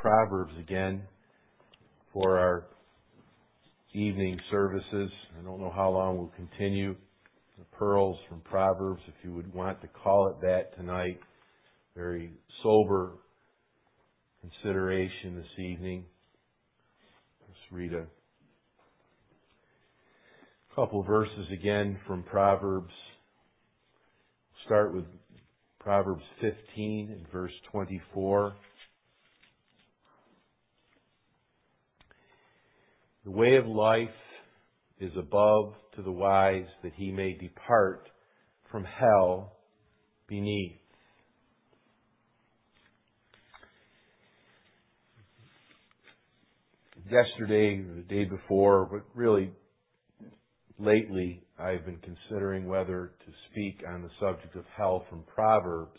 Proverbs again for our evening services. I don't know how long we'll continue the pearls from Proverbs, if you would want to call it that tonight. Very sober consideration this evening. Let's read a couple verses again from Proverbs. Start with Proverbs 15 and verse 24. The way of life is above to the wise, that he may depart from hell beneath. Yesterday, or the day before, but really lately, I've been considering whether to speak on the subject of hell from Proverbs.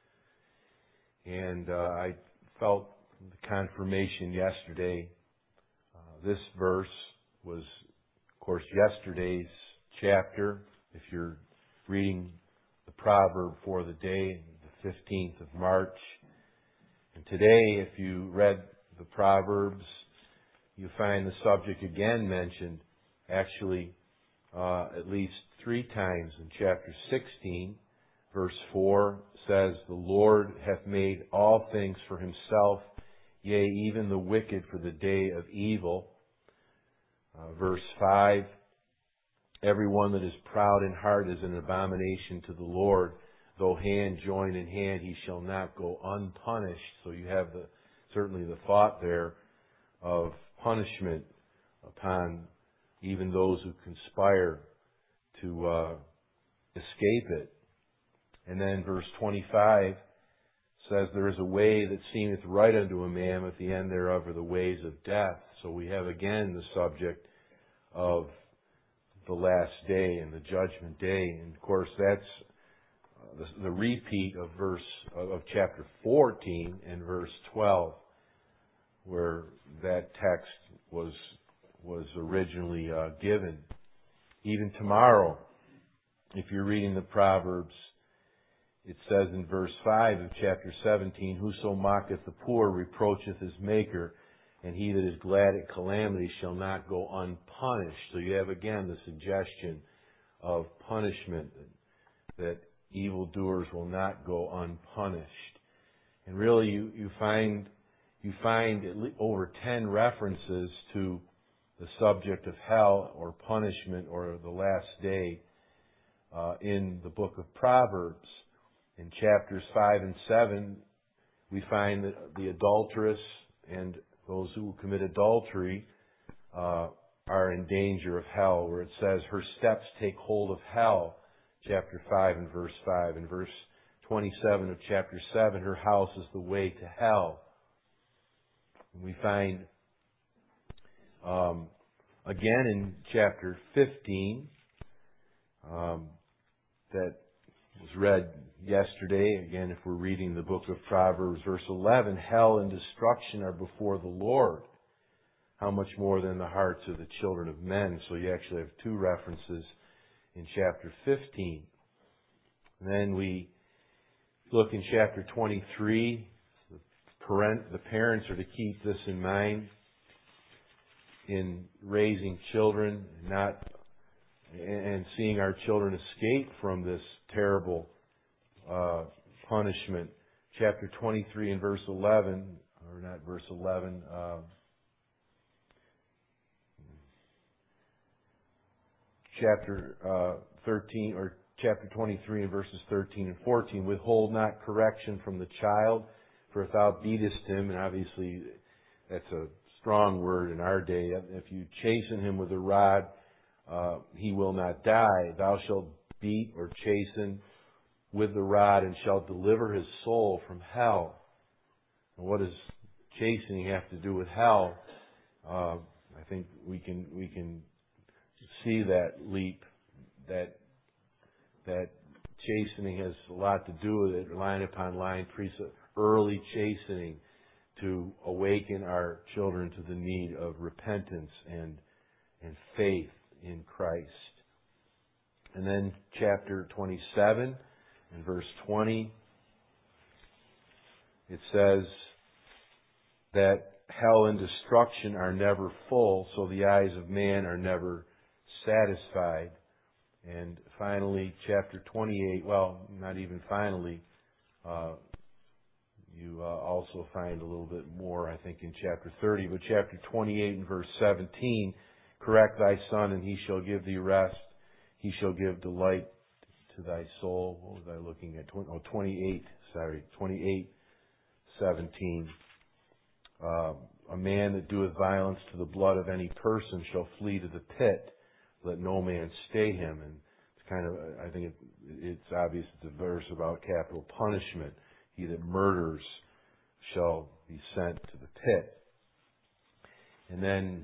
And I felt the confirmation yesterday. This verse was, of course, yesterday's chapter. If you're reading the proverb for the day, the 15th of March. And today, if you read the Proverbs, you find the subject again mentioned, actually, at least 3 times in chapter 16. Verse 4 says, "The Lord hath made all things for himself, yea, even the wicked for the day of evil." Verse 5, "Every one that is proud in heart is an abomination to the Lord. Though hand join in hand, he shall not go unpunished." So you have certainly the thought there of punishment upon even those who conspire to escape it. And then verse 25 says, "There is a way that seemeth right unto a man, but the end thereof are the ways of death." So we have again the subject of the last day and the judgment day. And of course that's the repeat of chapter 14 and verse 12, where that text was originally given. Even tomorrow, if you're reading the Proverbs, it says in verse 5 of chapter 17, "Whoso mocketh the poor reproacheth his maker, and he that is glad at calamity shall not go unpunished." So you have again the suggestion of punishment, that evildoers will not go unpunished. And really you find at least over 10 references to the subject of hell or punishment or the last day in the book of Proverbs. In chapters 5 and 7, we find that the adulteress and those who commit adultery are in danger of hell, where it says, "Her steps take hold of hell," chapter 5 and verse 5. In verse 27 of chapter 7, "Her house is the way to hell." And we find again in chapter 15 that was read yesterday. Again, if we're reading the book of Proverbs, verse 11, "Hell and destruction are before the Lord. How much more than the hearts of the children of men?" So you actually have 2 references in chapter 15. And then we look in chapter 23. The parents are to keep this in mind in raising children, and seeing our children escape from this terrible punishment. Chapter 23 and verse 11, or not verse 11, chapter 13, or chapter 23 and verses 13 and 14, "Withhold not correction from the child, for if thou beatest him," and obviously that's a strong word in our day, "if you chasten him with a rod, he will not die. Thou shalt beat or chasten with the rod, and shalt deliver his soul from hell." And what does chastening have to do with hell? I think we can see that leap, that chastening has a lot to do with it, line upon line, early chastening to awaken our children to the need of repentance and faith in Christ. And then chapter 27 and verse 20, it says, that hell and destruction are never full, so the eyes of man are never satisfied. And finally, chapter 28, well, not even finally, you also find a little bit more, I think, in chapter 30. But chapter 28 and verse 17, correct thy son, and he shall give thee rest. He shall give delight to thy soul. What was I looking at? 28, 17. A man that doeth violence to the blood of any person shall flee to the pit. Let no man stay him. And it's kind of, I think it's obvious it's a verse about capital punishment. He that murders shall be sent to the pit. And then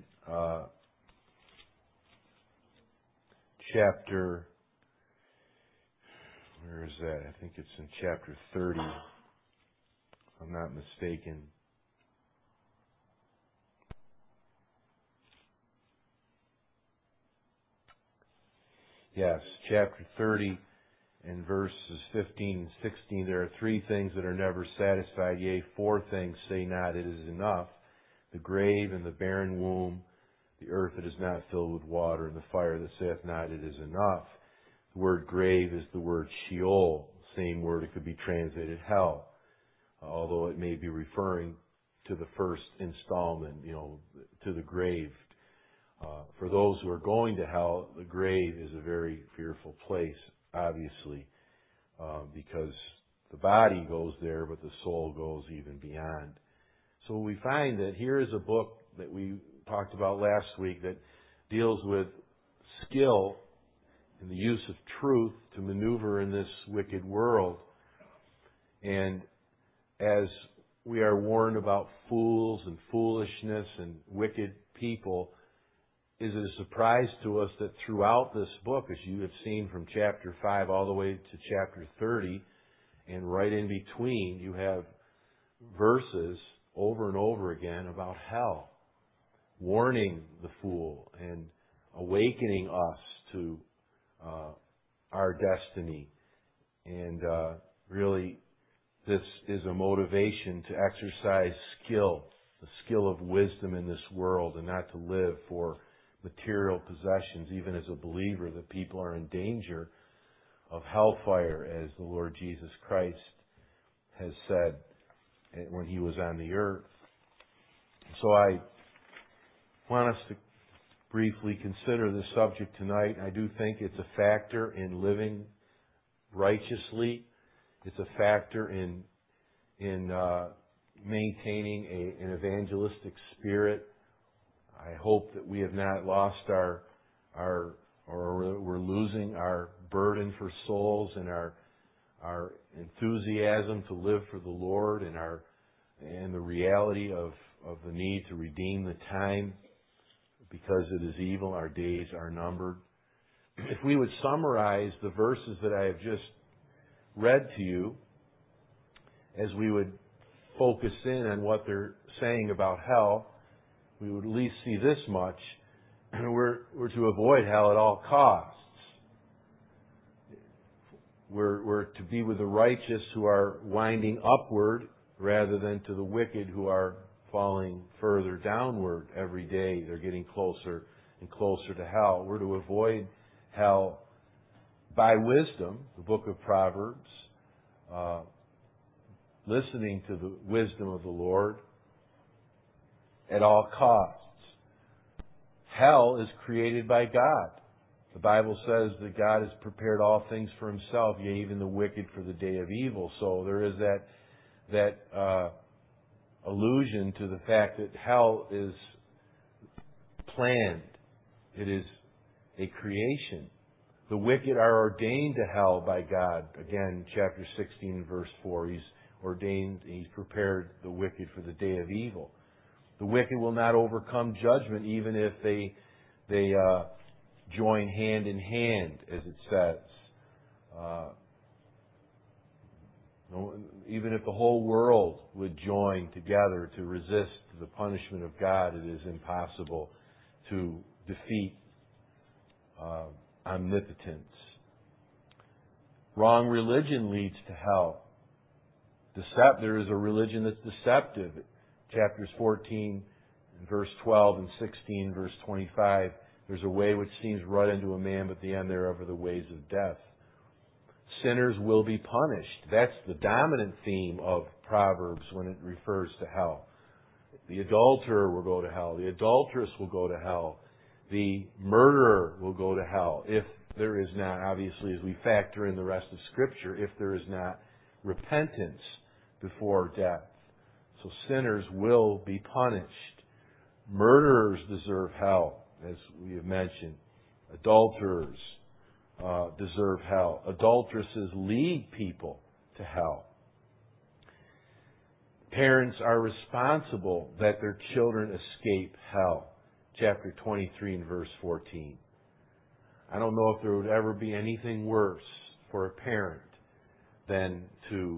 chapter, where is that? I think it's in chapter 30, if I'm not mistaken. Yes, chapter 30 and verses 15 and 16, there are three things that are never satisfied, yea, four things, say not, it is enough. The grave and the barren womb, the earth that is not filled with water, and the fire that saith not, it is enough. The word grave is the word Sheol, same word, it could be translated hell, although it may be referring to the first installment, to the grave. For those who are going to hell, the grave is a very fearful place, obviously, because the body goes there, but the soul goes even beyond. So we find that here is a book that we talked about last week that deals with skill in the use of truth to maneuver in this wicked world. And as we are warned about fools and foolishness and wicked people, is it a surprise to us that throughout this book, as you have seen from chapter 5 all the way to chapter 30, and right in between, you have verses over and over again about hell, warning the fool and awakening us to our destiny. And really, this is a motivation to exercise skill, the skill of wisdom in this world, and not to live for material possessions. Even as a believer, that people are in danger of hellfire, as the Lord Jesus Christ has said when He was on the earth. So I want us to briefly consider this subject tonight. I do think it's a factor in living righteously. It's a factor in maintaining an evangelistic spirit. I hope that we have not lost or we're losing our burden for souls and our enthusiasm to live for the Lord and the reality of the need to redeem the time, because it is evil, our days are numbered. If we would summarize the verses that I have just read to you, as we would focus in on what they're saying about hell, we would at least see this much. We're to avoid hell at all costs. We're to be with the righteous who are winding upward rather than to the wicked who are falling further downward every day. They're getting closer and closer to hell. We're to avoid hell by wisdom, the book of Proverbs, listening to the wisdom of the Lord at all costs. Hell is created by God. The Bible says that God has prepared all things for Himself, yea, even the wicked for the day of evil. So there is that allusion to the fact that hell is planned. It is a creation. The wicked are ordained to hell by God. Again, chapter 16, verse 4, He's prepared the wicked for the day of evil. The wicked will not overcome judgment, even if they join hand in hand, as it says. Even if the whole world would join together to resist the punishment of God, it is impossible to defeat omnipotence. Wrong religion leads to hell. There is a religion that's deceptive. chapters 14, verse 12, and 16, verse 25, there's a way which seems right unto a man, but the end thereof are the ways of death. Sinners will be punished. That's the dominant theme of Proverbs when it refers to hell. The adulterer will go to hell. The adulteress will go to hell. The murderer will go to hell if there is not, obviously, as we factor in the rest of Scripture, if there is not repentance before death. So sinners will be punished. Murderers deserve hell, as we have mentioned. Adulterers deserve hell. Adulteresses lead people to hell. Parents are responsible that their children escape hell. Chapter 23 and verse 14. I don't know if there would ever be anything worse for a parent than to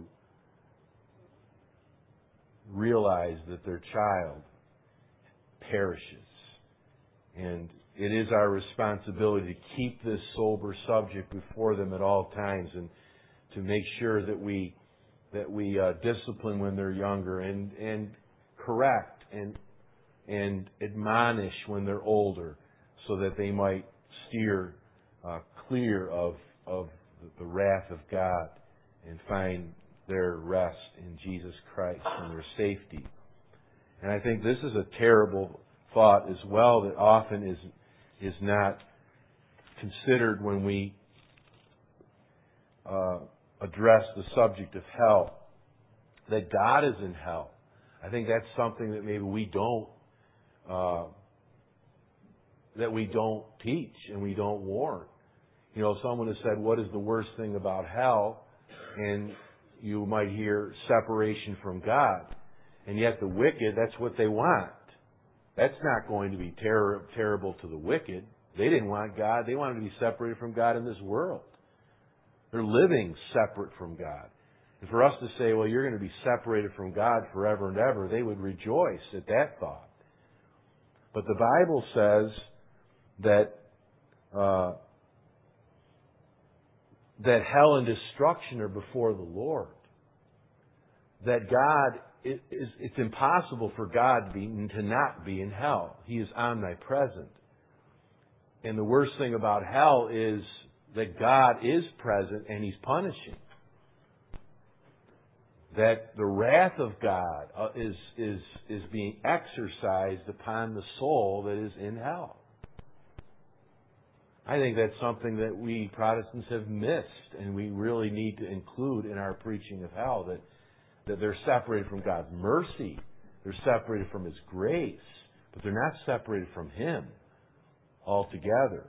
realize that their child perishes. And it is our responsibility to keep this sober subject before them at all times and to make sure that we discipline when they're younger and correct and admonish when they're older so that they might steer clear of the wrath of God and find their rest in Jesus Christ and their safety. And I think this is a terrible thought as well that often is not considered when we address the subject of hell. That God is in hell. I think that's something that maybe we don't teach and we don't warn. You know, someone has said, what is the worst thing about hell? And you might hear separation from God. And yet the wicked, that's what they want. That's not going to be terrible to the wicked. They didn't want God. They wanted to be separated from God in this world. They're living separate from God. And for us to say, well, you're going to be separated from God forever and ever, they would rejoice at that thought. But the Bible says that hell and destruction are before the Lord. That God, it's impossible for God to not be in hell. He is omnipresent. And the worst thing about hell is that God is present and He's punishing. That the wrath of God is being exercised upon the soul that is in hell. I think that's something that we Protestants have missed, and we really need to include in our preaching of hell, that they're separated from God's mercy, they're separated from His grace, but they're not separated from Him altogether.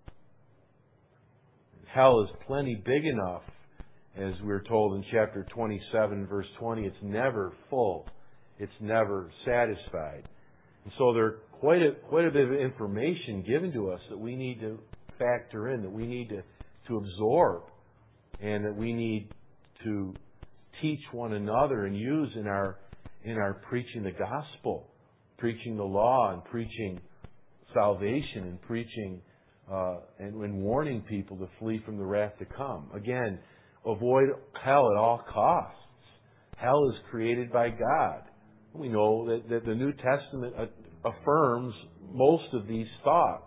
Hell is plenty big enough, as we're told in chapter 27, verse 20, it's never full. It's never satisfied. And so there's quite a bit of information given to us that we need to factor in, that we need to absorb, and that we need to teach one another and use in our preaching the gospel, preaching the law, and preaching salvation, and preaching and warning people to flee from the wrath to come. Again, avoid hell at all costs. Hell is created by God. We know that the New Testament affirms most of these thoughts.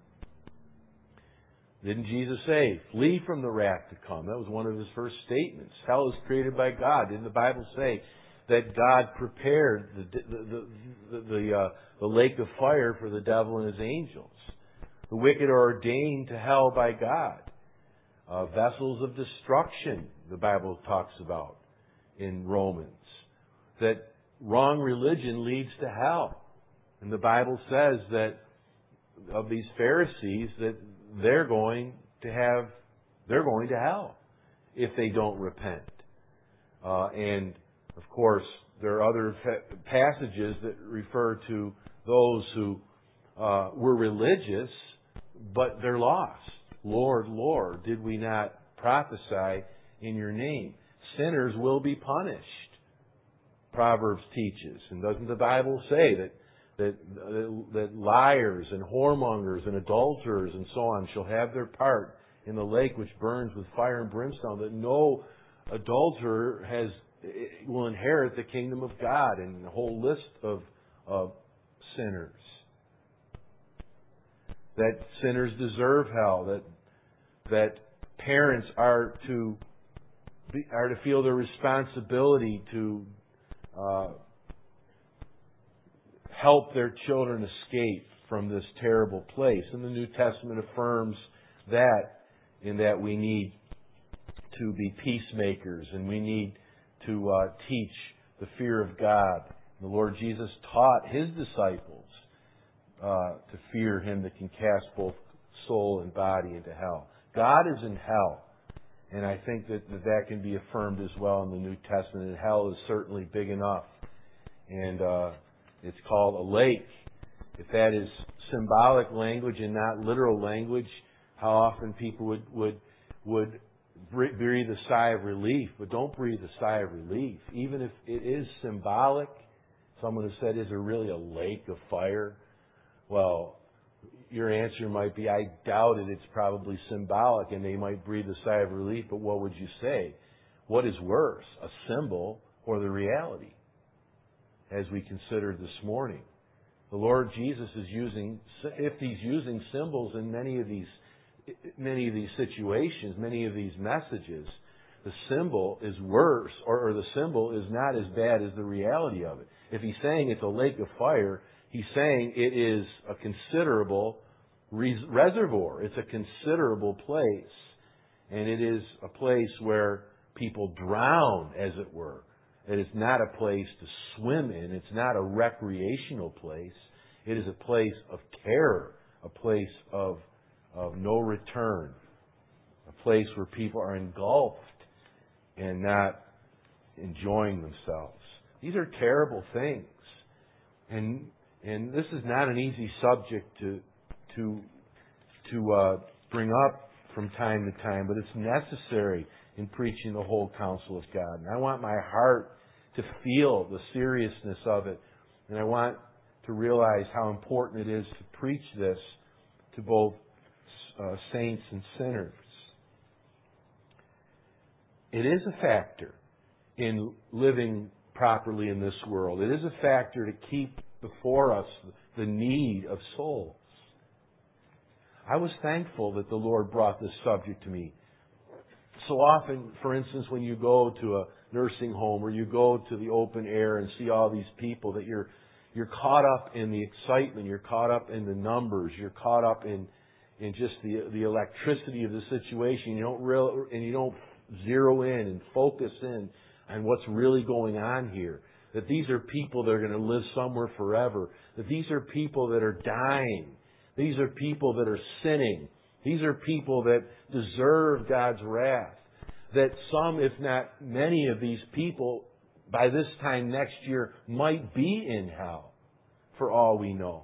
Didn't Jesus say, flee from the wrath to come? That was one of His first statements. Hell is created by God. Didn't the Bible say that God prepared the lake of fire for the devil and his angels? The wicked are ordained to hell by God. Vessels of destruction, the Bible talks about in Romans. That wrong religion leads to hell. And the Bible says that of these Pharisees that they're going to hell if they don't repent. And of course, there are other passages that refer to those who were religious, but they're lost. Lord, Lord, did we not prophesy in your name? Sinners will be punished, Proverbs teaches. And doesn't the Bible say that liars and whoremongers and adulterers and so on shall have their part in the lake which burns with fire and brimstone, that no adulterer will inherit the kingdom of God, and a whole list of sinners. That sinners deserve hell. That parents are to feel their responsibility to help their children escape from this terrible place. And the New Testament affirms that, in that we need to be peacemakers and we need to teach the fear of God. The Lord Jesus taught His disciples to fear Him that can cast both soul and body into hell. God is in hell. And I think that can be affirmed as well in the New Testament. And hell is certainly big enough. And it's called a lake. If that is symbolic language and not literal language, how often people would breathe a sigh of relief. But don't breathe a sigh of relief. Even if it is symbolic, someone has said, is there really a lake of fire? Well, your answer might be, I doubt it. It's probably symbolic, and they might breathe a sigh of relief. But what would you say? What is worse, a symbol or the reality? As we considered this morning, the Lord Jesus is using, if He's using symbols in many of these situations, many of these messages, the symbol is worse, or the symbol is not as bad as the reality of it. If He's saying it's a lake of fire, He's saying it is a considerable reservoir. It's a considerable place. And it is a place where people drown, as it were. It is not a place to swim in. It's not a recreational place. It is a place of terror, a place of no return, a place where people are engulfed and not enjoying themselves. These are terrible things. And this is not an easy subject to bring up from time to time, but it's necessary in preaching the whole counsel of God. And I want my heart to feel the seriousness of it, and I want to realize how important it is to preach this to both saints and sinners. It is a factor in living properly in this world. It is a factor to keep before us the need of souls. I was thankful that the Lord brought this subject to me. So often, for instance, when you go to a nursing home or you go to the open air and see all these people, that you're caught up in the excitement, you're caught up in the numbers, you're caught up in just the electricity of the situation. You don't zero in and focus in on what's really going on here. That these are people that are going to live somewhere forever. That these are people that are dying. These are people that are sinning. These are people that deserve God's wrath. That some, if not many of these people, by this time next year, might be in hell, for all we know.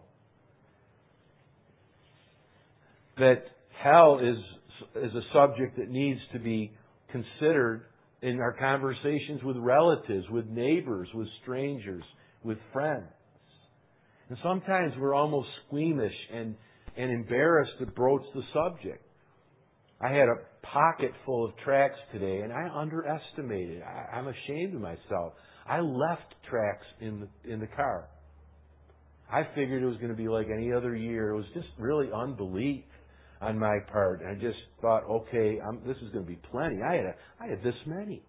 That hell is a subject that needs to be considered in our conversations with relatives, with neighbors, with strangers, with friends. And sometimes we're almost squeamish and embarrassed to broach the subject. I had a pocket full of tracts today, and I underestimated. I'm ashamed of myself. I left tracts in the car. I figured it was going to be like any other year. It was just really unbelief on my part. And I just thought, okay, this is going to be plenty. I had this many.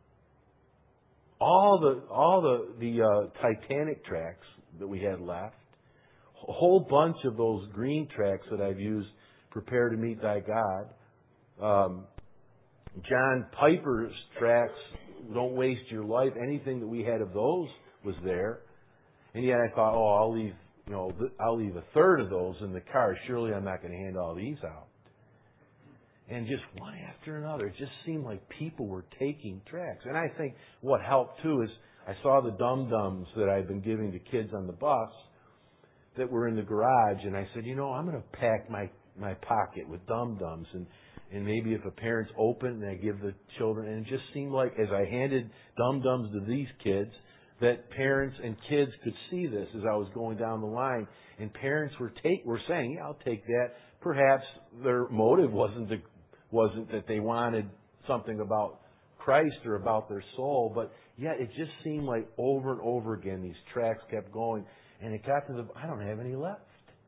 All the Titanic tracts that we had left, a whole bunch of those green tracts that I've used, Prepare to Meet Thy God. John Piper's tracts, Don't Waste Your Life. Anything that we had of those was there. And yet I thought, I'll leave a third of those in the car. Surely I'm not going to hand all these out. And just one after another, it just seemed like people were taking tracts. And I think what helped too is I saw the dum-dums that I've been giving to kids on the bus that were in the garage, and I said, I'm going to pack my pocket with dum-dums, and maybe if a parent's open, I give the children. And it just seemed like as I handed dum-dums to these kids, that parents and kids could see this as I was going down the line, and parents were saying, "Yeah, I'll take that." Perhaps their motive wasn't that they wanted something about Christ or about their soul, but Yet it just seemed like over and over again these tracks kept going. And it got to I don't have any left.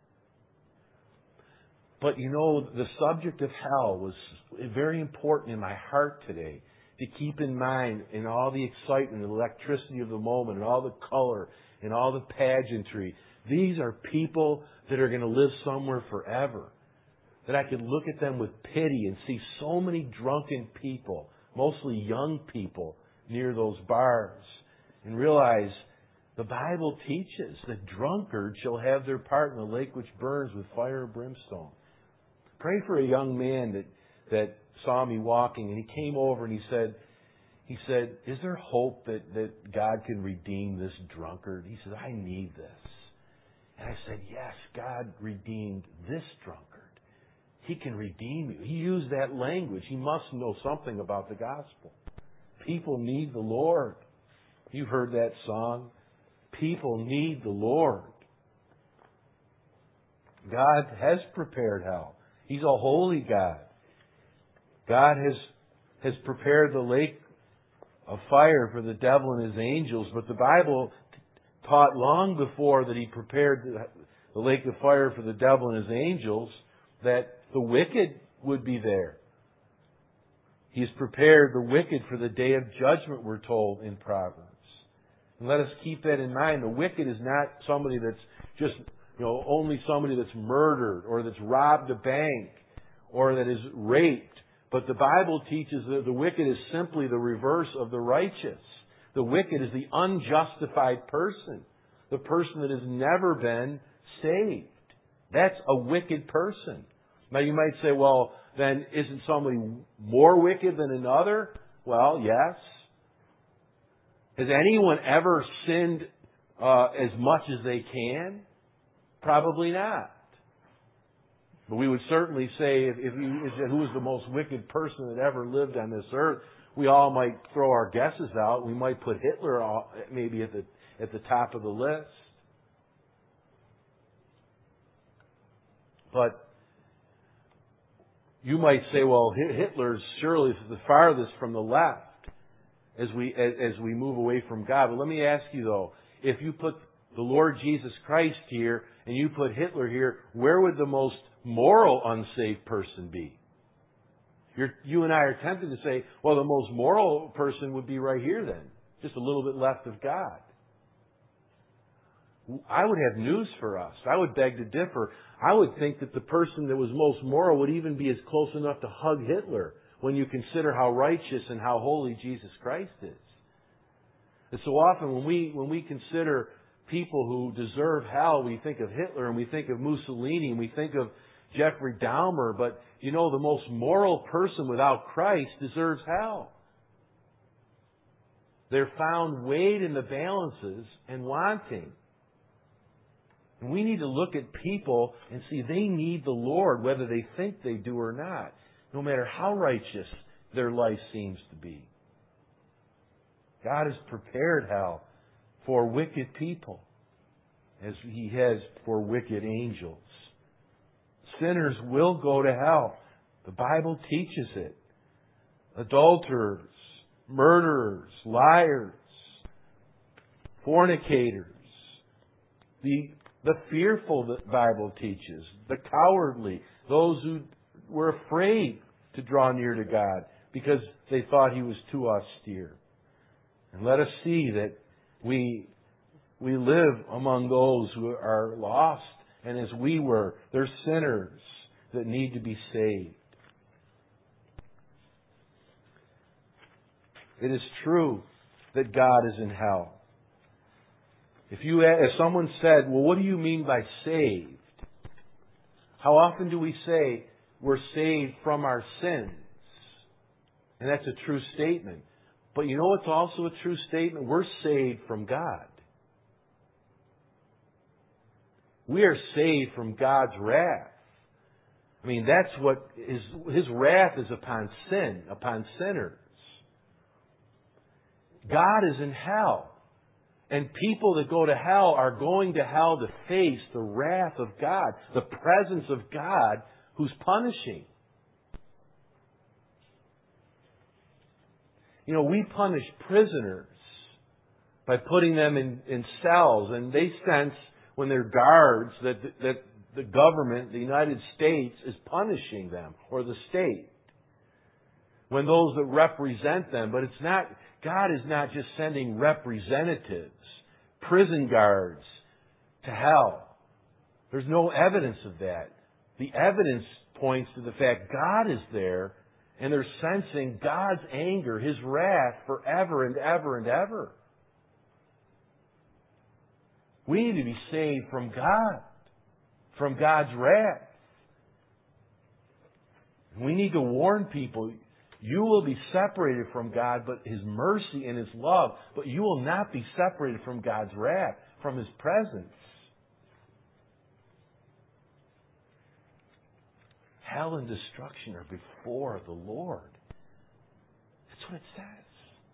But the subject of hell was very important in my heart today to keep in mind, in all the excitement, the electricity of the moment, and all the color, and all the pageantry. These are people that are going to live somewhere forever. That I could look at them with pity and see so many drunken people, mostly young people, near those bars, and realize the Bible teaches that drunkards shall have their part in the lake which burns with fire and brimstone. Pray for a young man that saw me walking, and he came over and he said, is there hope that God can redeem this drunkard? He said, I need this. And I said, yes, God redeemed this drunkard. He can redeem you. He used that language. He must know something about the gospel. People need the Lord. You've heard that song. People need the Lord. God has prepared hell. He's a holy God. God has prepared the lake of fire for the devil and his angels, but the Bible taught long before that He prepared the lake of fire for the devil and his angels that the wicked would be there. He's prepared the wicked for the day of judgment, we're told in Proverbs. And let us keep that in mind. The wicked is not somebody that's just, only somebody that's murdered or that's robbed a bank or that is raped. But the Bible teaches that the wicked is simply the reverse of the righteous. The wicked is the unjustified person. The person that has never been saved. That's a wicked person. Now you might say, well, then isn't somebody more wicked than another? Well, yes. Has anyone ever sinned as much as they can? Probably not. But we would certainly say, if who was the most wicked person that ever lived on this earth, we all might throw our guesses out. We might put Hitler maybe at the top of the list. But you might say, well, Hitler's surely the farthest from the left as we move away from God. But let me ask you though, if you put the Lord Jesus Christ here and you put Hitler here, where would the most moral unsaved person be? You and I are tempted to say, well, the most moral person would be right here then, just a little bit left of God. I would have news for us. I would beg to differ. I would think that the person that was most moral would even be as close enough to hug Hitler when you consider how righteous and how holy Jesus Christ is. And so often when we consider people who deserve hell, we think of Hitler and we think of Mussolini and we think of Jeffrey Dahmer, but the most moral person without Christ deserves hell. They're found weighed in the balances and wanting. And we need to look at people and see they need the Lord, whether they think they do or not, no matter how righteous their life seems to be. God has prepared hell for wicked people, as He has for wicked angels. Sinners will go to hell. The Bible teaches it. Adulterers, murderers, liars, fornicators, the fearful, the Bible teaches, the cowardly, those who were afraid to draw near to God because they thought He was too austere. And let us see that we live among those who are lost, and as we were, they're sinners that need to be saved. It is true that God is in hell. If someone said, well, what do you mean by saved? How often do we say we're saved from our sins? And that's a true statement. But you know what's also a true statement? We're saved from God. We are saved from God's wrath. I mean, that's what His wrath is upon sin, upon sinners. God is in hell. And people that go to hell are going to hell to face the wrath of God, the presence of God who's punishing. We punish prisoners by putting them in cells. And they sense, when they're guards, that the government, the United States, is punishing them, or the state. When those that represent them, but it's not, God is not just sending representatives, prison guards, to hell. There's no evidence of that. The evidence points to the fact God is there, and they're sensing God's anger, His wrath, forever and ever and ever. We need to be saved from God, from God's wrath. We need to warn people, you will be separated from God, but His mercy and His love, but you will not be separated from God's wrath, from His presence. Hell and destruction are before the Lord. That's what it says.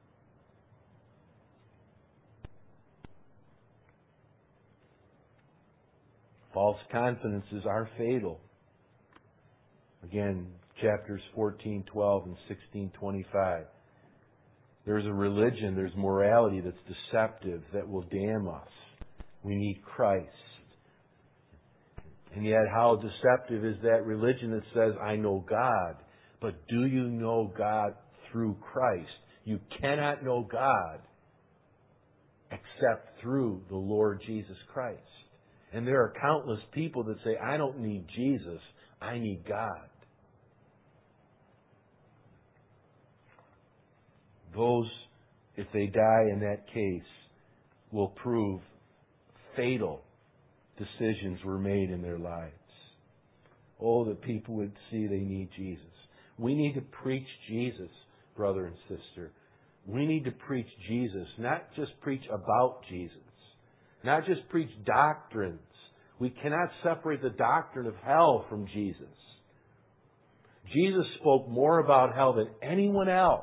False confidences are fatal. Again, chapters 14:12 and 16:25. There's a religion, there's morality that's deceptive, that will damn us. We need Christ. And yet, how deceptive is that religion that says, I know God, but do you know God through Christ? You cannot know God except through the Lord Jesus Christ. And there are countless people that say, I don't need Jesus, I need God. Those, if they die in that case, will prove fatal decisions were made in their lives. Oh, that people would see they need Jesus. We need to preach Jesus, brother and sister. We need to preach Jesus, not just preach about Jesus. Not just preach doctrines. We cannot separate the doctrine of hell from Jesus. Jesus spoke more about hell than anyone else.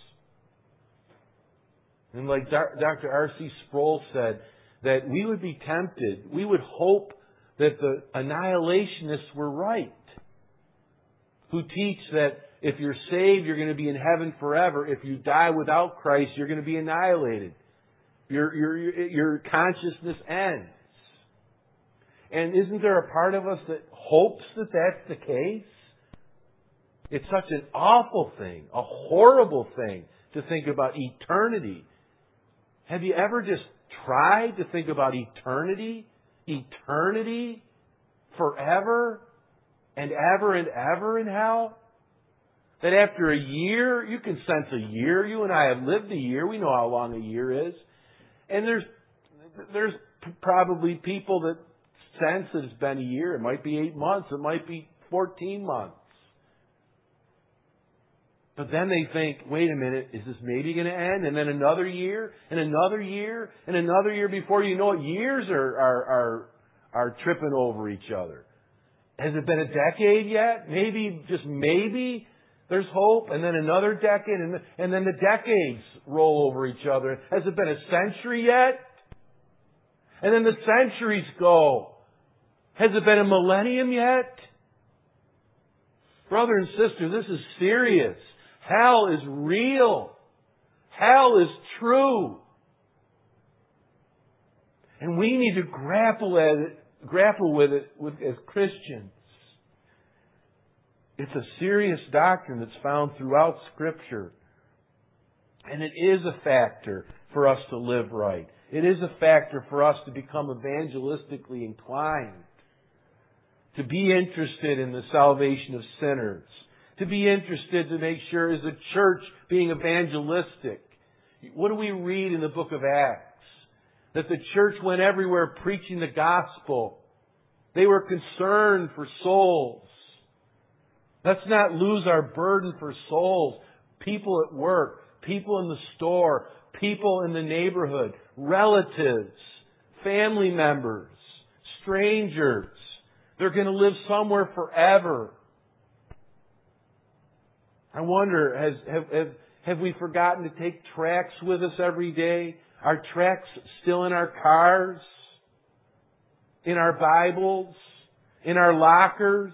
And like Dr. R.C. Sproul said, that we would be tempted, we would hope that the annihilationists were right, who teach that if you're saved, you're going to be in heaven forever. If you die without Christ, you're going to be annihilated. Your consciousness ends. And isn't there a part of us that hopes that that's the case? It's such an awful thing, a horrible thing to think about eternity. Have you ever just tried to think about eternity? Eternity? Forever? And ever and ever in hell? That after a year, you can sense a year. You and I have lived a year. We know how long a year is. And there's probably people that sense that it's been a year. It might be 8 months. It might be 14 months. But then they think, wait a minute, is this maybe going to end? And then another year, and another year, and another year. Before you know it, years are tripping over each other. Has it been a decade yet? Maybe, just maybe, there's hope. And then another decade, and then the decades roll over each other. Has it been a century yet? And then the centuries go. Has it been a millennium yet? Brother and sister, this is serious. Hell is real. Hell is true. And we need to grapple with it as Christians. It's a serious doctrine that's found throughout Scripture. And it is a factor for us to live right. It is a factor for us to become evangelistically inclined. To be interested in the salvation of sinners. To be interested to make sure, as a church, being evangelistic. What do we read in the book of Acts? That the church went everywhere preaching the gospel. They were concerned for souls. Let's not lose our burden for souls. People at work, people in the store, people in the neighborhood, relatives, family members, strangers. They're going to live somewhere forever. I wonder, have we forgotten to take tracts with us every day? Are tracts still in our cars? In our Bibles? In our lockers?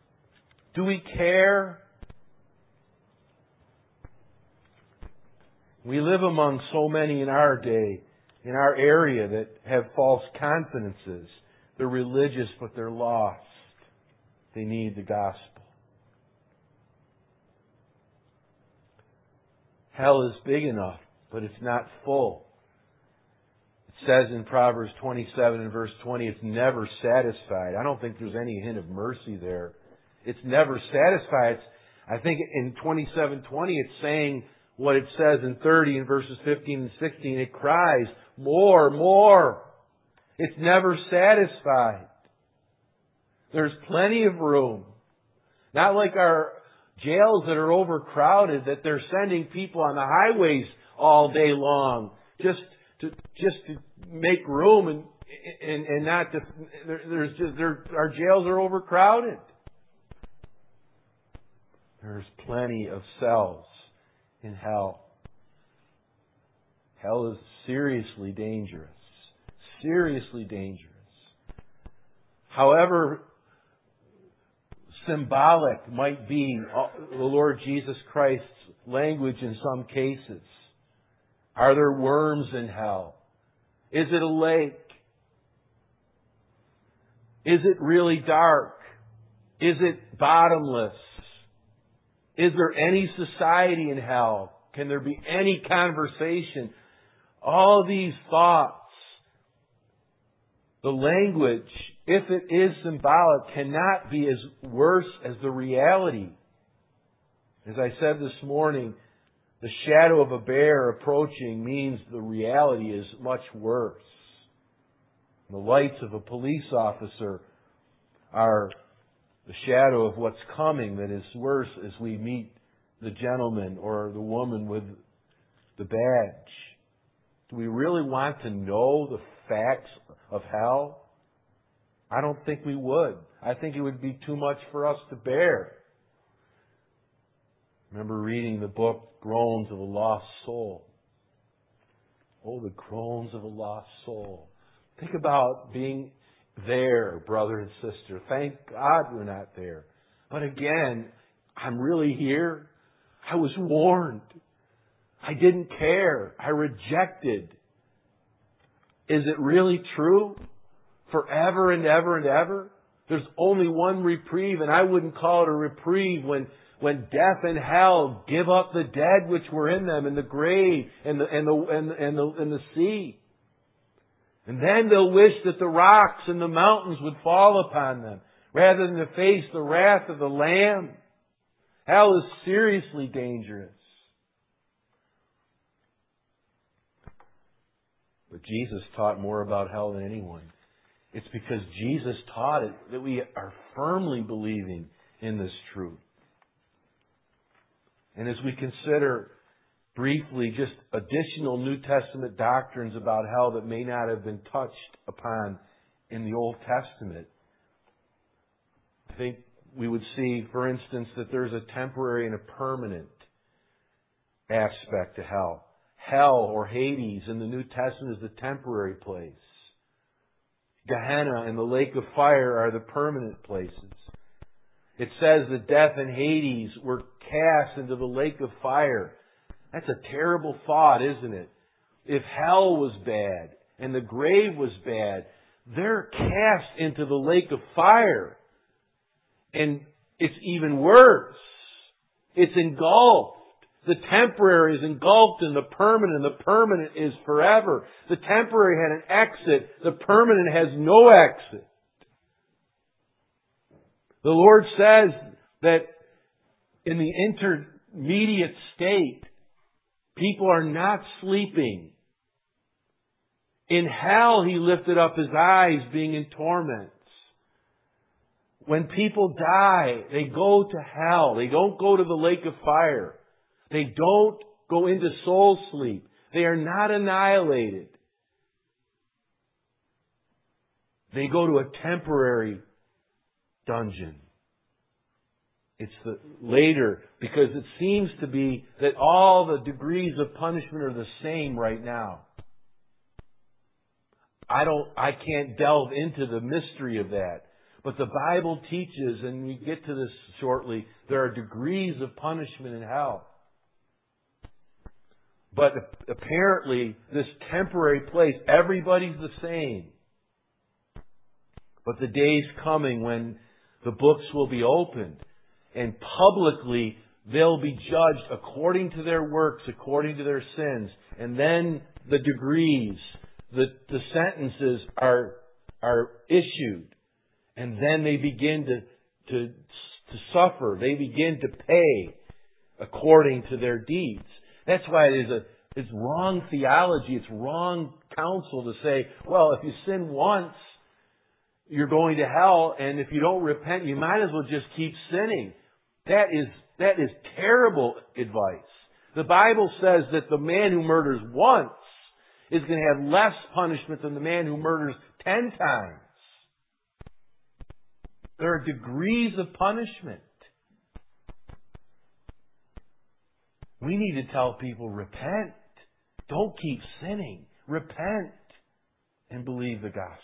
Do we care? We live among so many in our day, in our area, that have false confidences. They're religious, but they're lost. They need the gospel. Hell is big enough, but it's not full. It says in Proverbs 27 and verse 20, it's never satisfied. I don't think there's any hint of mercy there. It's never satisfied. I think in 27:20 it's saying what it says in 30 and verses 15 and 16. It cries, more, more. It's never satisfied. There's plenty of room. Not like our jails that are overcrowded, that they're sending people on the highways all day long just to make room and not to. Our jails are overcrowded. There's plenty of cells in hell. Hell is seriously dangerous. Seriously dangerous. However symbolic might be the Lord Jesus Christ's language in some cases. Are there worms in hell? Is it a lake? Is it really dark? Is it bottomless? Is there any society in hell? Can there be any conversation? All these thoughts, the language, if it is symbolic, cannot be as worse as the reality. As I said this morning, the shadow of a bear approaching means the reality is much worse. The lights of a police officer are the shadow of what's coming that is worse as we meet the gentleman or the woman with the badge. Do we really want to know the facts of hell? I don't think we would. I think it would be too much for us to bear. I remember reading the book, Groans of a Lost Soul. Oh, the groans of a lost soul. Think about being there, brother and sister. Thank God we're not there. But again, I'm really here. I was warned. I didn't care. I rejected. Is it really true? Forever and ever and ever? There's only one reprieve, and I wouldn't call it a reprieve when death and hell give up the dead which were in them, in the grave and the sea. And then they'll wish that the rocks and the mountains would fall upon them, rather than to face the wrath of the Lamb. Hell is seriously dangerous. But Jesus taught more about hell than anyone. It's because Jesus taught it that we are firmly believing in this truth. And as we consider briefly just additional New Testament doctrines about hell that may not have been touched upon in the Old Testament, I think we would see, for instance, that there's a temporary and a permanent aspect to hell. Hell, or Hades, in the New Testament is the temporary place. Gehenna and the lake of fire are the permanent places. It says that death and Hades were cast into the lake of fire. That's a terrible thought, isn't it? If hell was bad and the grave was bad, they're cast into the lake of fire. And it's even worse. It's engulfed. The temporary is engulfed in the permanent, and the permanent is forever. The temporary had an exit. The permanent has no exit. The Lord says that in the intermediate state, people are not sleeping. In hell, He lifted up His eyes, being in torments. When people die, they go to hell. They don't go to the lake of fire. They don't go into soul sleep. They are not annihilated. They go to a temporary dungeon. It's the later, because it seems to be that all the degrees of punishment are the same right now. I can't delve into the mystery of that. But the Bible teaches, and we get to this shortly, there are degrees of punishment in hell. But apparently, this temporary place, everybody's the same. But the day's coming when the books will be opened, and publicly they'll be judged according to their works, according to their sins. And then the degrees, the sentences are issued. And then they begin to suffer. They begin to pay according to their deeds. That's why it's wrong theology, it's wrong counsel to say, well, if you sin once, you're going to hell, and if you don't repent, you might as well just keep sinning. That is terrible advice. The Bible says that the man who murders once is going to have less punishment than the man who murders 10 times. There are degrees of punishment. We need to tell people, repent. Don't keep sinning. Repent and believe the gospel.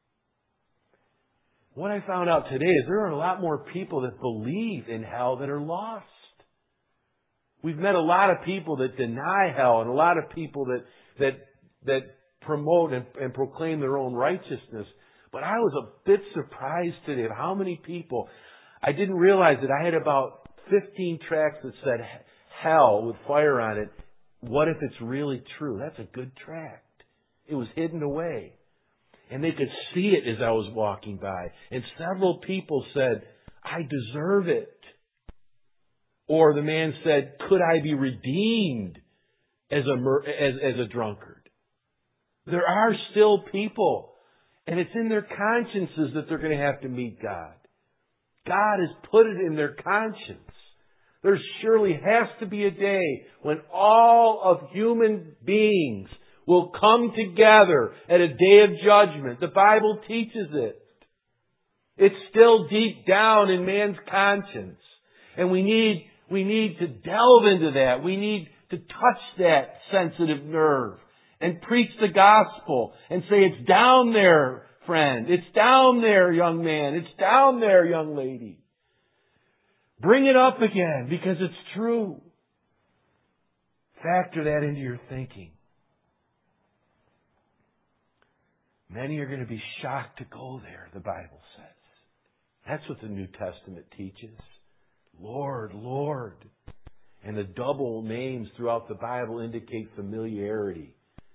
What I found out today is there are a lot more people that believe in hell that are lost. We've met a lot of people that deny hell and a lot of people that promote and proclaim their own righteousness. But I was a bit surprised today at how many people. I didn't realize that I had about 15 tracts that said hell with fire on it. What if it's really true? That's a good tract. It was hidden away. And they could see it as I was walking by. And several people said, I deserve it. Or the man said, could I be redeemed as a drunkard? There are still people. And it's in their consciences that they're going to have to meet God. God has put it in their conscience. There surely has to be a day when all of human beings will come together at a day of judgment. The Bible teaches it. It's still deep down in man's conscience. And we need to delve into that. We need to touch that sensitive nerve and preach the gospel and say, it's down there, friend. It's down there, young man. It's down there, young lady. Bring it up again because it's true. Factor that into your thinking. Many are going to be shocked to go there, the Bible says. That's what the New Testament teaches. Lord, Lord. And the double names throughout the Bible indicate familiarity.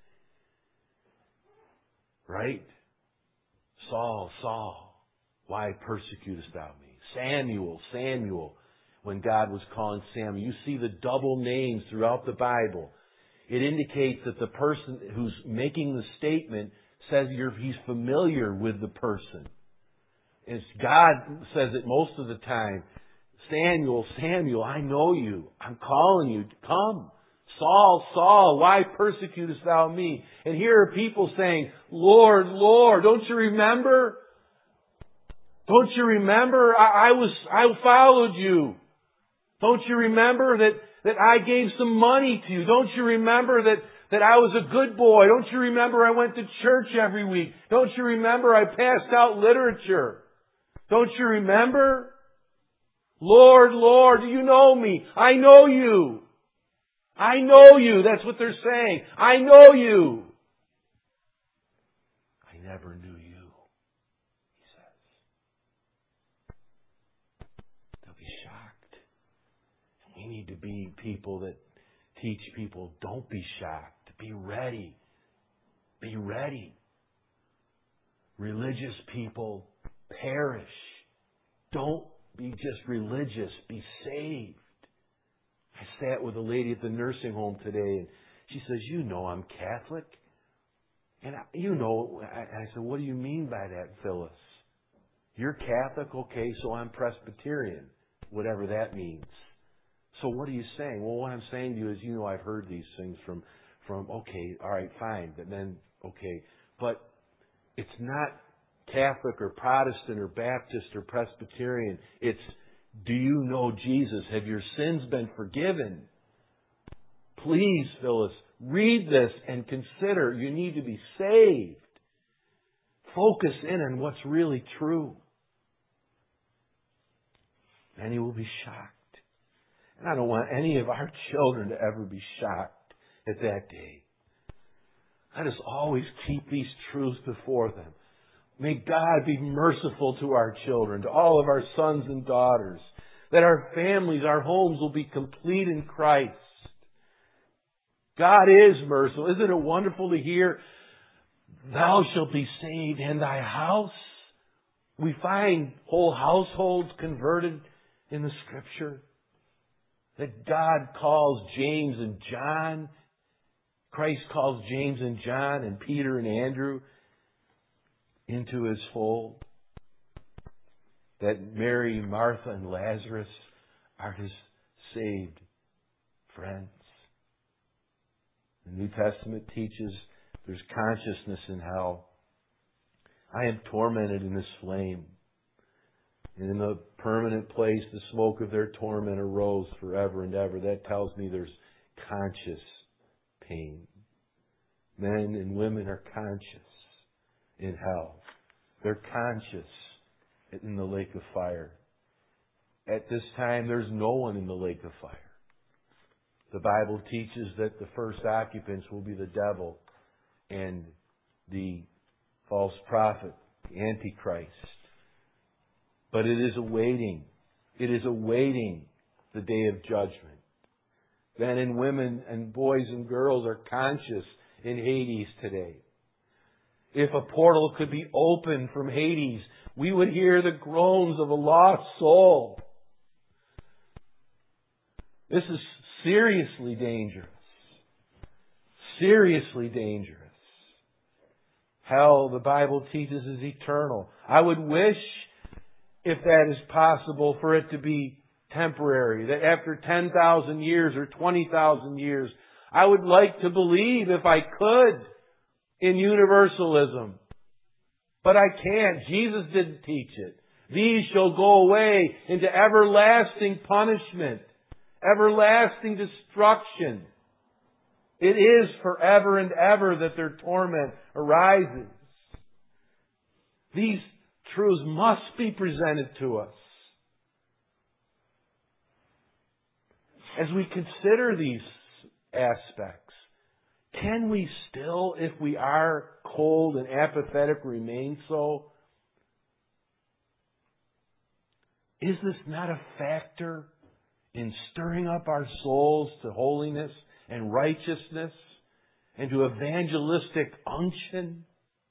Right? Saul, Saul, why persecutest thou me? Samuel, Samuel, when God was calling Samuel. You see the double names throughout the Bible. It indicates that the person who's making the statement says he's familiar with the person. And God says it most of the time. Samuel, Samuel, I know you. I'm calling you. Come. Saul, Saul, why persecutest thou me? And here are people saying, Lord, Lord, don't you remember? Don't you remember? I followed you. Don't you remember that I gave some money to you? Don't you remember that I was a good boy? Don't you remember I went to church every week? Don't you remember I passed out literature? Don't you remember? Lord, Lord, do you know me? I know you. I know you. That's what they're saying. I know you. I never knew you, he says. They'll be shocked. We need to be people that teach people, don't be shocked. Be ready. Be ready. Religious people perish. Don't be just religious. Be saved. I sat with a lady at the nursing home today, and she says, you know I'm Catholic. And I said, what do you mean by that, Phyllis? You're Catholic? Okay, so I'm Presbyterian. Whatever that means. So what are you saying? Well, what I'm saying to you is, I've heard these things from okay, all right, fine. But then, okay. But it's not Catholic or Protestant or Baptist or Presbyterian. It's, do you know Jesus? Have your sins been forgiven? Please, Phyllis, read this and consider you need to be saved. Focus in on what's really true. Many will be shocked. And I don't want any of our children to ever be shocked at that day. Let us always keep these truths before them. May God be merciful to our children, to all of our sons and daughters, that our families, our homes will be complete in Christ. God is merciful. Isn't it wonderful to hear, thou shalt be saved and thy house? We find whole households converted in the Scripture. That God calls James and John. Christ calls James and John and Peter and Andrew into His fold. That Mary, Martha, and Lazarus are His saved friends. The New Testament teaches there's consciousness in hell. I am tormented in this flame. And in the permanent place, the smoke of their torment arose forever and ever. That tells me there's conscious pain. Men and women are conscious in hell. They're conscious in the lake of fire. At this time, there's no one in the lake of fire. The Bible teaches that the first occupants will be the devil and the false prophet, the Antichrist. But it is awaiting the day of judgment. Men and women and boys and girls are conscious in Hades today. If a portal could be opened from Hades, we would hear the groans of a lost soul. This is seriously dangerous. Seriously dangerous. Hell, the Bible teaches, is eternal. I would wish, if that is possible, for it to be temporary. That after 10,000 years or 20,000 years, I would like to believe, if I could, in universalism. But I can't. Jesus didn't teach it. These shall go away into everlasting punishment, everlasting destruction. It is forever and ever that their torment arises. These truths must be presented to us. As we consider these aspects, can we still, if we are cold and apathetic, remain so? Is this not a factor in stirring up our souls to holiness and righteousness and to evangelistic unction?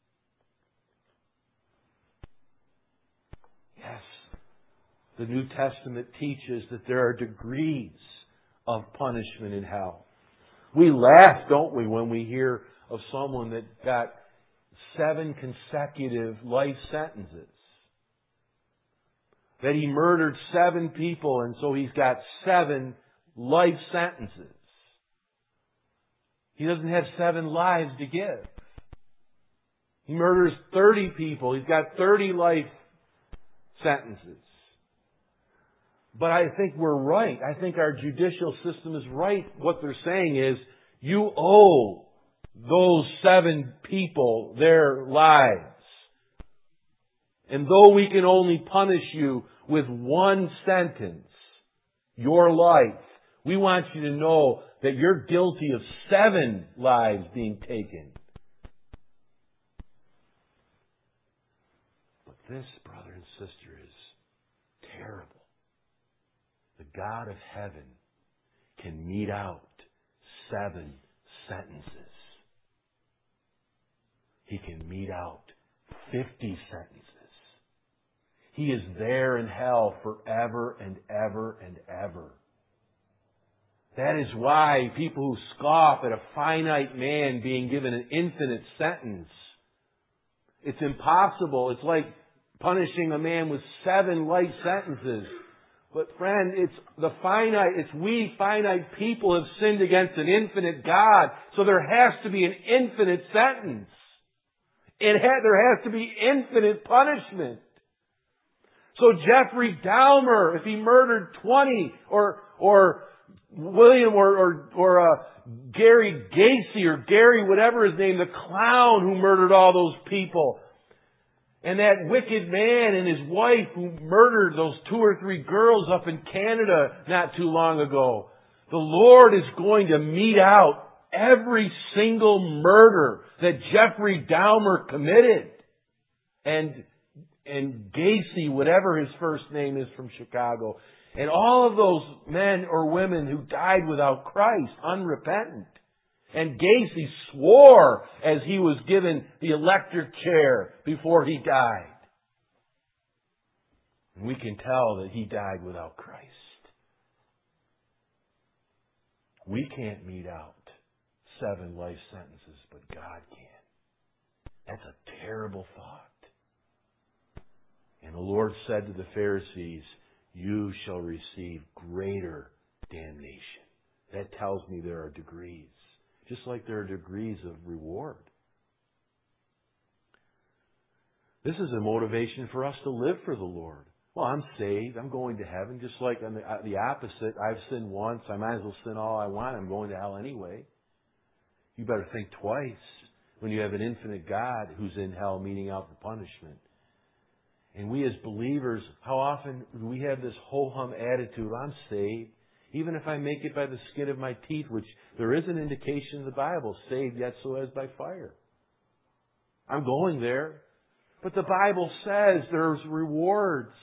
Yes, the New Testament teaches that there are degrees of punishment in hell. We laugh, don't we, when we hear of someone that got 7 consecutive life sentences. That he murdered 7 people, and so he's got 7 life sentences. He doesn't have 7 lives to give. He murders 30 people. He's got 30 life sentences. But I think we're right. I think our judicial system is right. What they're saying is, you owe those 7 people their lives. And though we can only punish you with 1 sentence, your life, we want you to know that you're guilty of 7 lives being taken. But this, brother and sister, is terrible. The God of heaven can mete out 7 sentences. He can mete out 50 sentences. He is there in hell forever and ever and ever. That is why people who scoff at a finite man being given an infinite sentence, it's impossible. It's like punishing a man with 7 life sentences. But friend, we finite people have sinned against an infinite God, so there has to be an infinite sentence. There has to be infinite punishment. So Jeffrey Dahmer, if he murdered 20, or William or Gary Gacy or Gary whatever his name, the clown who murdered all those people, and that wicked man and his wife who murdered those 2 or 3 girls up in Canada not too long ago. The Lord is going to mete out every single murder that Jeffrey Dahmer committed. And Gacy, whatever his first name is, from Chicago. And all of those men or women who died without Christ, unrepentant. And Gacy swore as he was given the electric chair before he died. And we can tell that he died without Christ. We can't mete out 7 life sentences, but God can. That's a terrible thought. And the Lord said to the Pharisees, you shall receive greater damnation. That tells me there are degrees. Just like there are degrees of reward. This is a motivation for us to live for the Lord. Well, I'm saved. I'm going to heaven. Just like on the opposite, I've sinned once. I might as well sin all I want. I'm going to hell anyway. You better think twice when you have an infinite God who's in hell meting out the punishment. And we as believers, how often do we have this ho-hum attitude? I'm saved. Even if I make it by the skin of my teeth, which there is an indication in the Bible, saved yet so as by fire. I'm going there. But the Bible says there's rewards.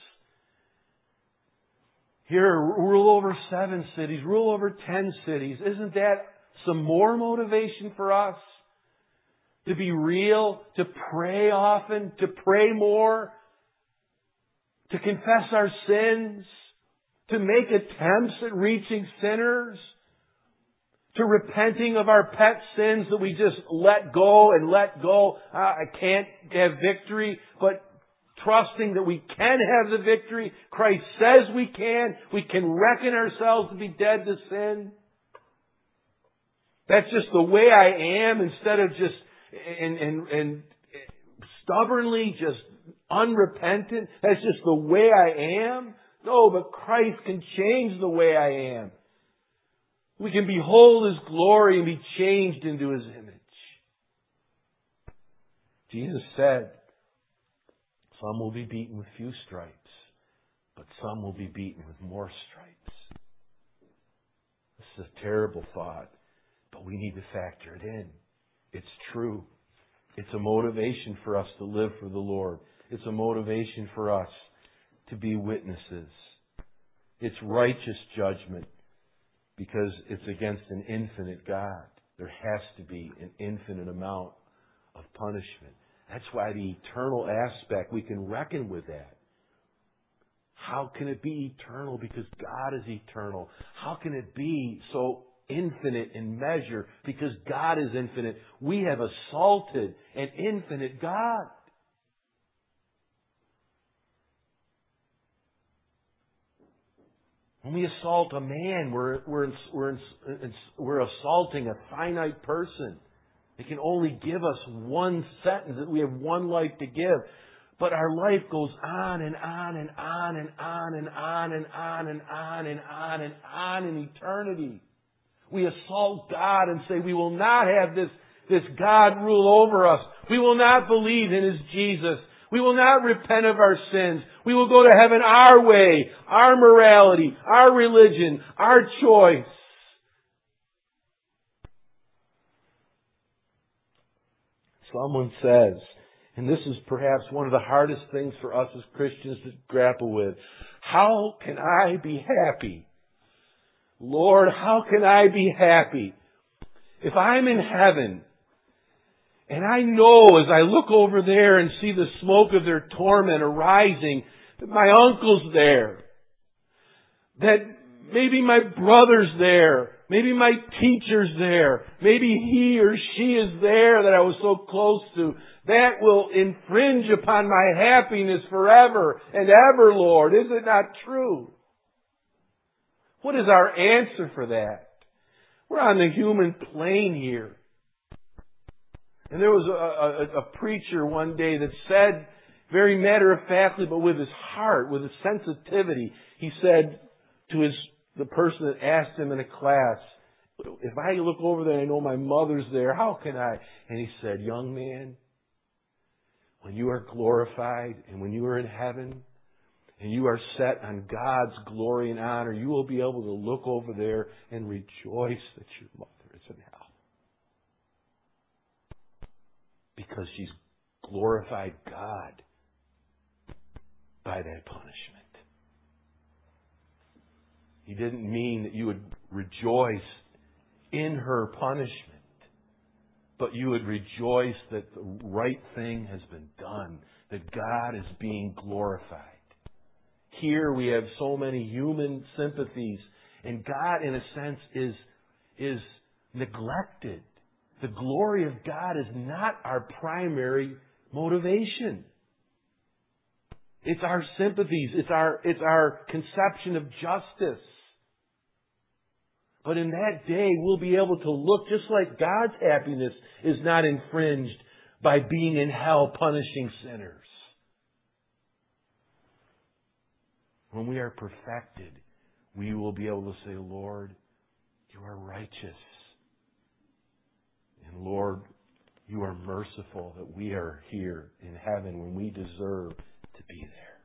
Here, rule over 7 cities, rule over 10 cities. Isn't that some more motivation for us? To be real, to pray often, to pray more, to confess our sins, to make attempts at reaching sinners, to repenting of our pet sins that we just let go and let go. I can't have victory, but trusting that we can have the victory. Christ says we can. We can reckon ourselves to be dead to sin. That's just the way I am, instead of just and stubbornly just unrepentant. That's just the way I am. No, but Christ can change the way I am. We can behold His glory and be changed into His image. Jesus said, some will be beaten with few stripes, but some will be beaten with more stripes. This is a terrible thought, but we need to factor it in. It's true. It's a motivation for us to live for the Lord. It's a motivation for us to be witnesses. It's righteous judgment because it's against an infinite God. There has to be an infinite amount of punishment. That's why the eternal aspect, we can reckon with that. How can it be eternal? Because God is eternal. How can it be so infinite in measure? Because God is infinite. We have assaulted an infinite God. When we assault a man, we're assaulting a finite person. They can only give us one sentence. We have one life to give. But our life goes on and on and on and on and on and on and on and on and on in eternity. We assault God and say we will not have this God rule over us. We will not believe in His Jesus. We will not repent of our sins. We will go to heaven our way, our morality, our religion, our choice. Someone says, and this is perhaps one of the hardest things for us as Christians to grapple with, how can I be happy? Lord, how can I be happy? If I'm in heaven, and I know as I look over there and see the smoke of their torment arising, that my uncle's there, that maybe my brother's there, maybe my teacher's there, maybe he or she is there that I was so close to, that will infringe upon my happiness forever and ever, Lord. Is it not true? What is our answer for that? We're on the human plane here. And there was a preacher one day that said, very matter-of-factly, but with his heart, with his sensitivity, he said to the person that asked him in a class, if I look over there and I know my mother's there, how can I? And he said, young man, when you are glorified and when you are in heaven and you are set on God's glory and honor, you will be able to look over there and rejoice that your mother is in hell. because she's glorified God by that punishment. He didn't mean that you would rejoice in her punishment, but you would rejoice that the right thing has been done, that God is being glorified. Here we have so many human sympathies, and God, in a sense, is neglected. The glory of God is not our primary motivation. It's our sympathies. It's our conception of justice. But in that day, we'll be able to look just like God's happiness is not infringed by being in hell punishing sinners. When we are perfected, we will be able to say, Lord, you are righteous. And Lord, you are merciful that we are here in heaven when we deserve to be there.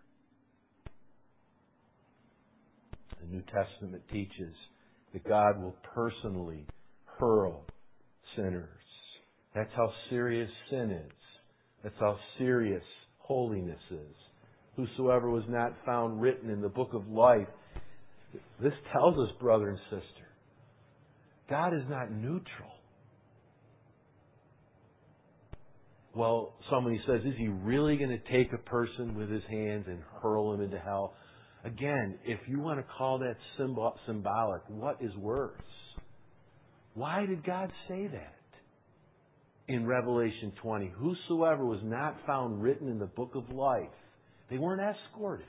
The New Testament teaches that God will personally hurl sinners. That's how serious sin is. That's how serious holiness is. Whosoever was not found written in the book of life. This tells us, brother and sister, God is not neutral. Well, somebody says, is He really going to take a person with His hands and hurl him into hell? Again, if you want to call that symbolic, what is worse? Why did God say that in Revelation 20? Whosoever was not found written in the book of life. They weren't escorted.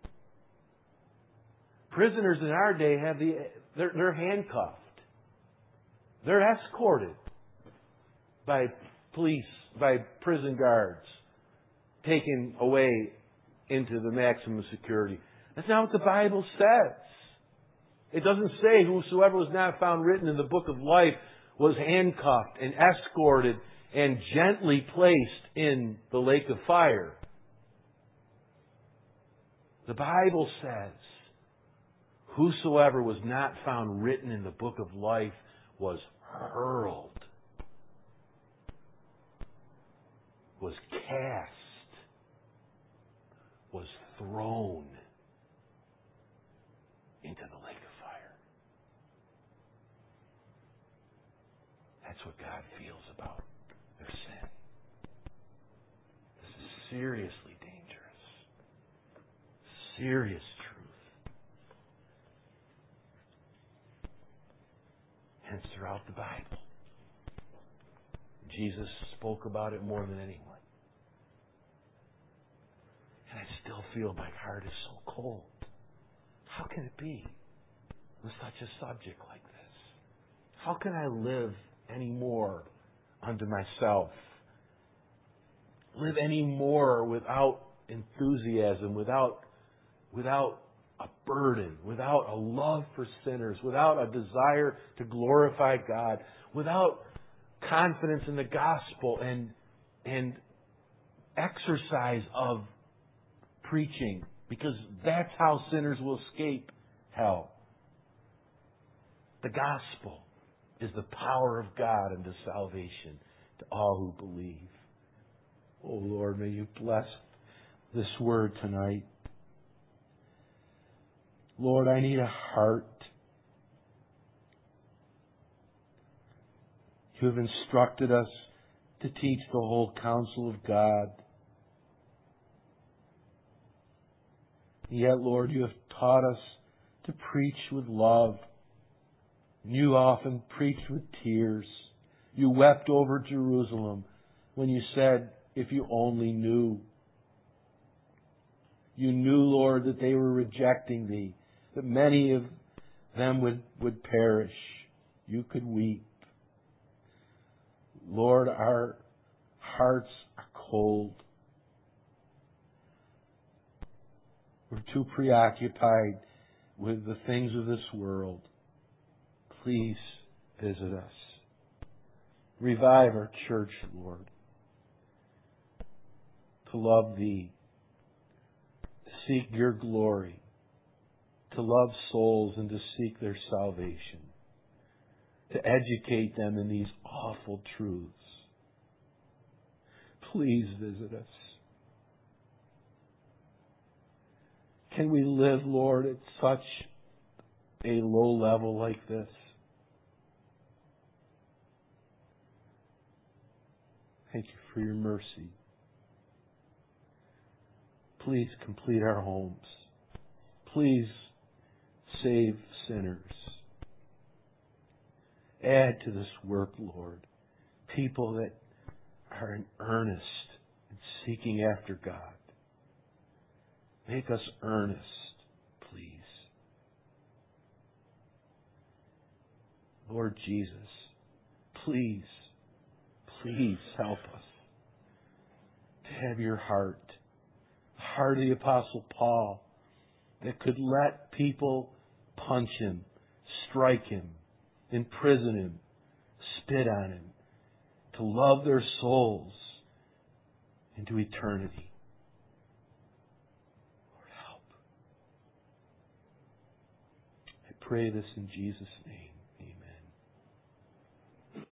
Prisoners in our day they're handcuffed. They're escorted by police, by prison guards, taken away into the maximum security. That's not what the Bible says. It doesn't say whosoever was not found written in the book of life was handcuffed and escorted and gently placed in the lake of fire. The Bible says, whosoever was not found written in the book of life was hurled, was cast, was thrown into the lake of fire. That's what God feels about their sin. This is seriously dangerous. Serious truth. Hence, throughout the Bible, Jesus spoke about it more than anyone. And I still feel my heart is so cold. How can it be with such a subject like this? How can I live any more unto myself? Live any more without enthusiasm, without a burden, without a love for sinners, without a desire to glorify God, without confidence in the gospel and exercise of preaching, because that's how sinners will escape hell. The gospel is the power of God unto salvation to all who believe. Oh Lord, may you bless this word tonight. Lord, I need a heart. You have instructed us to teach the whole counsel of God. Yet, Lord, you have taught us to preach with love. You often preached with tears. You wept over Jerusalem when you said, if you only knew. You knew, Lord, that they were rejecting Thee, that many of them would perish. You could weep. Lord, our hearts are cold. We're too preoccupied with the things of this world. Please visit us. Revive our church, Lord, to love Thee, to seek Your glory, to love souls and to seek their salvation, to educate them in these awful truths, please visit us. Can we live, Lord, at such a low level like this? Thank you for your mercy. Please complete our homes. Please save sinners. Add to this work, Lord, people that are in earnest in seeking after God. Make us earnest, please. Lord Jesus, please help us to have your heart, the heart of the Apostle Paul, that could let people punch him, strike him, imprison him, spit on him, to love their souls into eternity. Lord, help. I pray this in Jesus' name.